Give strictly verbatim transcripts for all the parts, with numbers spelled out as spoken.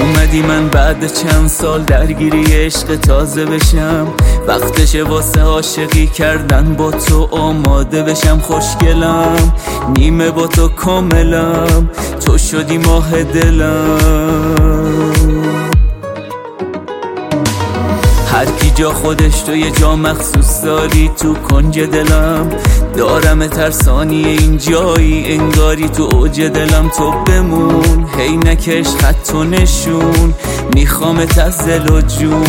اومدی من بعد چند سال درگیری عشق تازه بشم، وقتشه واسه عاشقی کردن با تو آماده بشم. خوشگلم نیمه با تو کاملم، تو شدی ماه دلم. هر کی جا خودش تو یه جا مخصوص داری تو کنج دلم، دارم ترسانی این جایی انگاری تو اوج دلم. تو بمون هی نکش خط و نشون، میخوام تزل و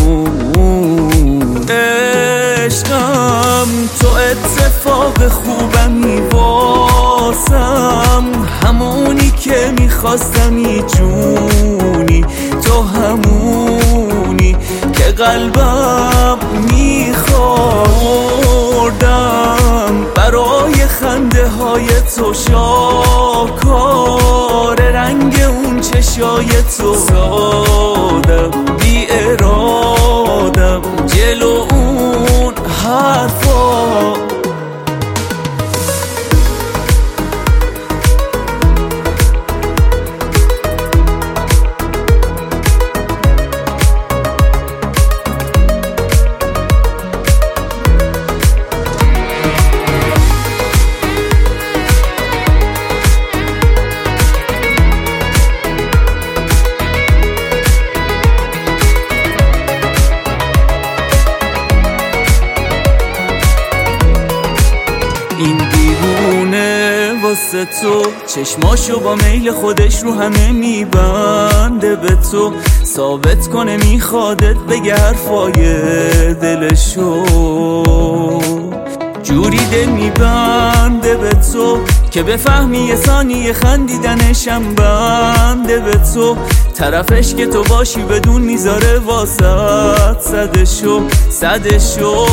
جون. عشقم تو اتفاق خوبمی واسم، همونی که میخواستمی جونی، تو همونی که قلبم میخوردم. برای خنده های تو شاکار رنگ اون چشای تو، سادم بی ارادم جلو اون حرفا. این دیوونه واسه تو چشماشو با میل خودش رو همه میبنده، به تو ثابت کنه میخوادت بگه حرفای دلشو. جوری دل میبنده به تو که بفهمی یه ثانیه خندیدنشم بنده به تو. طرفش که تو باشی بدون میذاره واسط صدشو صدشو.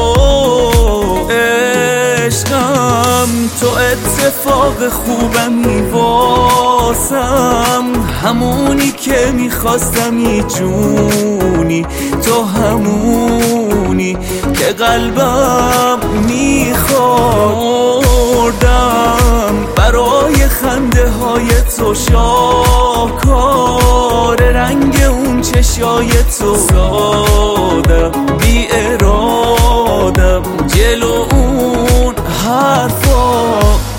عشقم تو اتفاق خوبمی واسم، همونی که میخواستمی جونی، تو همونی که قلبم میخوردم. برای خنده های تو شاکار رنگ اون چشای تو، سادم بی ارادم جلو اون حرفا.